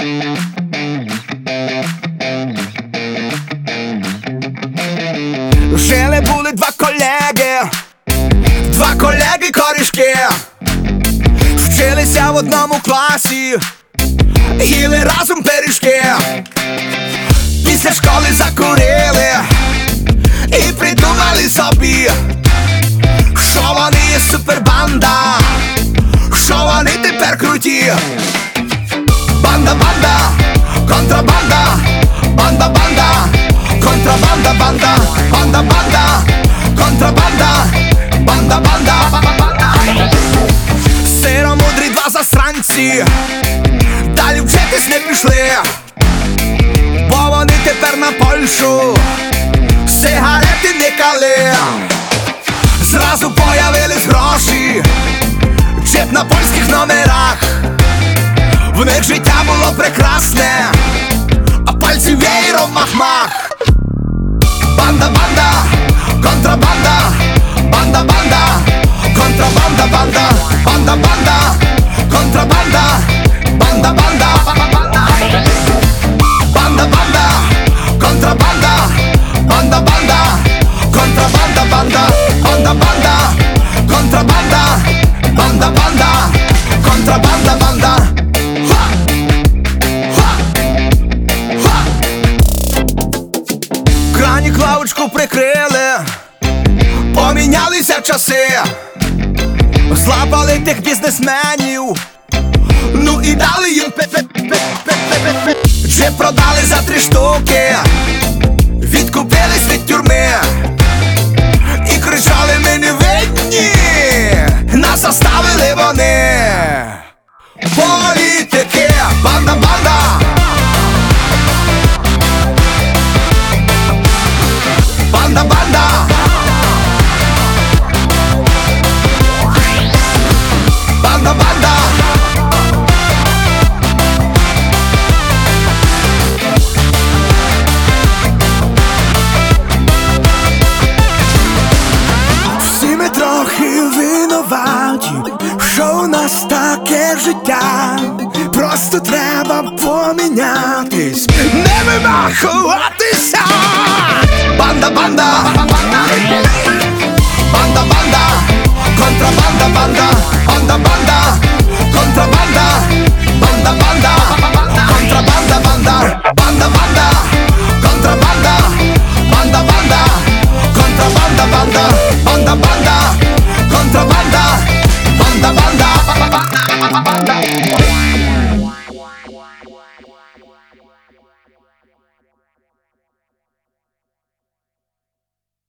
Жили були два колеги корішки, вчилися в одному класі, їли разом пиріжки. Після школи закурили і придумали собі, що вони є супербанда, що вони тепер круті. Банда-банда, контрабанда, банда-банда, контрабанда, банда, банда-банда, контрабанда, банда-банда. Сиромудрі два засранці далі вчитись не пішли, бо вони тепер на Польщу сигарети никали. Зразу появились гроші, джип на польських номерах. В них життя було прекрасне, а пальці веєром мах-мах. Банда-банда, контрабанда, банда-банда, контрабанда, банда, банда-банда, контрабанда, банда-банда, банда-банда, контрабанда, банда-банда, контрабанда, банда, банда-банда, контрабанда, банда-банда, контрабанда, банда. Кранік лавочку прикрили, помінялися часи, злапали тих бізнесменів, ну і дали їм джип продали за 3 штуки, відкупились від тюрми і кричали: ми не винні, нас заставили вони. Політики, банда-банда, банда-банда, банда-банда. Всі ми трохи винуваті, що у нас таке життя. Просто треба помінятись, не вимахуватися. Банда-банда, банда-банда, контрабанда, банда, банда-банда, контрабанда, банда-банда.